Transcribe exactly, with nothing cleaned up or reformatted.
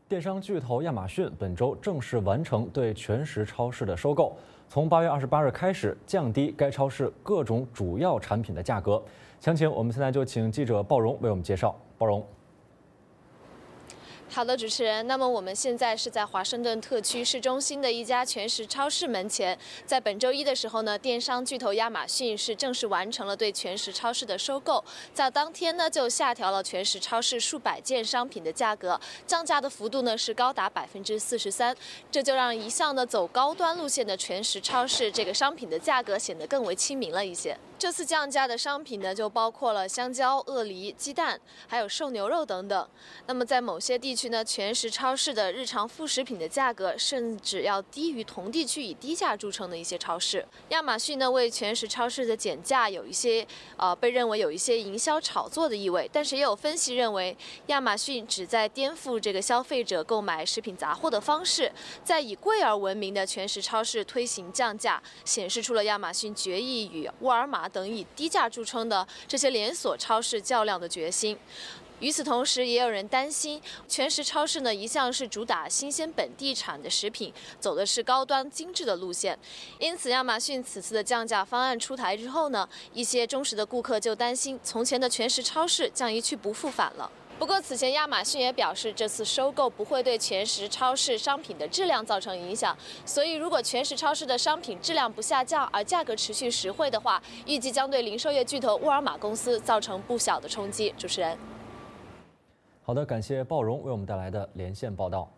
电商巨头亚马逊本周正式完成对全食超市的收购，从八月二十八日开始降低该超市各种主要产品的价格。详情我们现在就请记者鲍荣为我们介绍。鲍荣。 好的，主持人。那么我们现在是在华盛顿特区市中心的一家全食超市门前。在本周一的时候呢，电商巨头亚马逊是正式完成了对全食超市的收购，在当天呢就下调了全食超市数百件商品的价格，降价的幅度呢是高达百分之四十三，这就让一向呢走高端路线的全食超市这个商品的价格显得更为亲民了一些。这次降价的商品呢，就包括了香蕉、鳄梨、鸡蛋，还有瘦牛肉等等。那么在某些地区呢，全食超市的日常副食品的价格甚至要低于同地区以低价著称的一些超市。亚马逊呢为全食超市的减价有一些呃被认为有一些营销炒作的意味，但是也有分析认为，亚马逊旨在颠覆这个消费者购买食品杂货的方式，在以贵而闻名的全食超市推行降价，显示出了亚马逊决意与沃尔玛等以低价著称的这些连锁超市较量的决心。与此同时，也有人担心，全食超市呢一向是主打新鲜本地产的食品，走的是高端精致的路线。因此，亚马逊此次的降价方案出台之后呢，一些忠实的顾客就担心，从前的全食超市将一去不复返了。不过，此前亚马逊也表示，这次收购不会对全食超市商品的质量造成影响。所以，如果全食超市的商品质量不下降，而价格持续实惠的话，预计将对零售业巨头沃尔玛公司造成不小的冲击。主持人， 好的，感谢鲍荣为我们带来的连线报道。